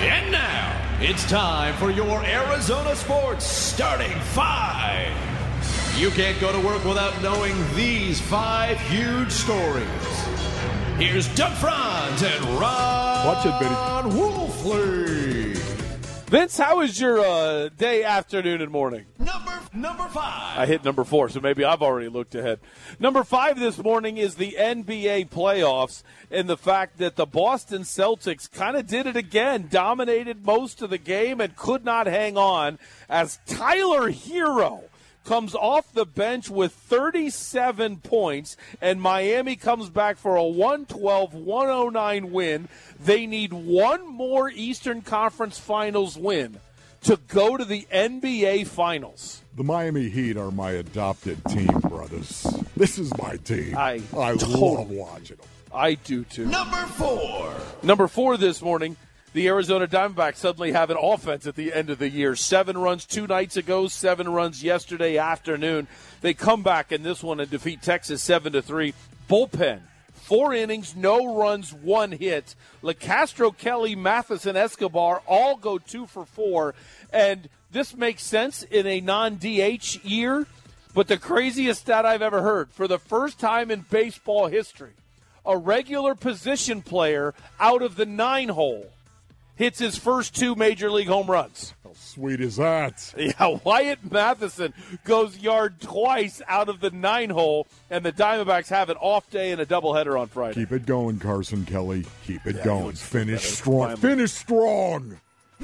And now, it's time for your Arizona Sports Starting Five. You can't go to work without knowing these 5 huge stories. Here's Doug Franz and Ron Wolfley. Vince, how was your day, afternoon, and morning? Number 5. I hit number 4, so maybe I've already looked ahead. Number 5 this morning is the NBA playoffs and the fact that the Boston Celtics kind of did it again, dominated most of the game and could not hang on as Tyler Hero comes off the bench with 37 points, and Miami comes back for a 112-109 win. They need one more Eastern Conference Finals win to go to the NBA Finals. The Miami Heat are my adopted team, brothers. This is my team. I totally love watching them. I do, too. Number 4 this morning. The Arizona Diamondbacks suddenly have an offense at the end of the year. 7 runs 2 nights ago, 7 runs yesterday afternoon. They come back in this one and defeat Texas 7-3. Bullpen, 4 innings, no runs, 1 hit. LeCastro, Kelly, Matheson, Escobar all go 2 for 4. And this makes sense in a non-DH year. But the craziest stat I've ever heard, for the first time in baseball history, a regular position player out of the 9-hole hits his first 2 major league home runs. How sweet is that? Yeah, Wyatt Matheson goes yard twice out of the 9-hole, and the Diamondbacks have an off day and a doubleheader on Friday. Keep it going, Carson Kelly. Keep it going. Finish better. strong. Finally. Finish strong.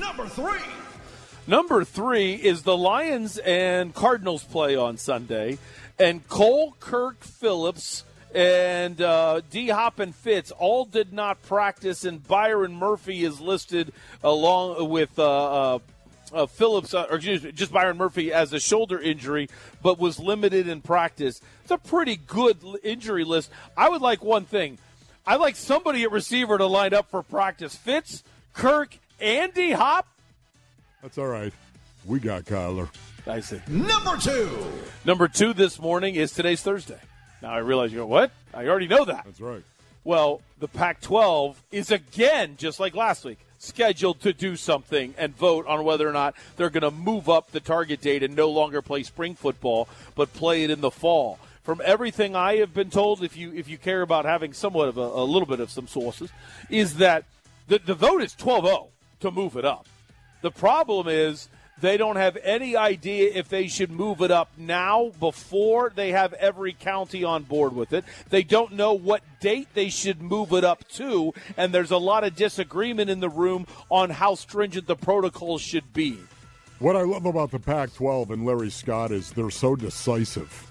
Number 3 is the Lions and Cardinals play on Sunday, and Cole, Kirk, Phillips, and D-Hop and Fitz all did not practice, and Byron Murphy is listed along with Phillips, just Byron Murphy as a shoulder injury, but was limited in practice. It's a pretty good injury list. I would like one thing. I'd like somebody at receiver to line up for practice. Fitz, Kirk, and D-Hop. That's all right. We got Kyler. I see. Number 2 this morning is today's Thursday. Now I realize you go, what? I already know that. That's right. Well, the Pac-12 is again, just like last week, scheduled to do something and vote on whether or not they're going to move up the target date and no longer play spring football, but play it in the fall. From everything I have been told, if you care about having somewhat of a little bit of some sources, is that the vote is 12-0 to move it up. The problem is they don't have any idea if they should move it up now before they have every county on board with it. They don't know what date they should move it up to, and there's a lot of disagreement in the room on how stringent the protocols should be. What I love about the Pac-12 and Larry Scott is they're so decisive.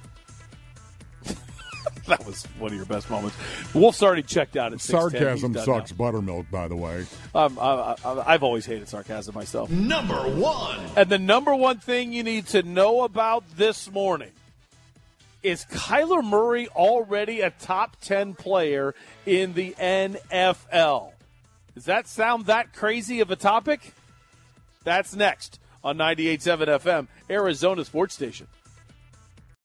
That was one of your best moments. Wolf's already checked out at 6:10. Sarcasm sucks buttermilk, by the way. I've always hated sarcasm myself. Number 1. And the number one thing you need to know about this morning is Kyler Murray already a top 10 player in the NFL? Does that sound that crazy of a topic? That's next on 98.7 FM, Arizona Sports Station.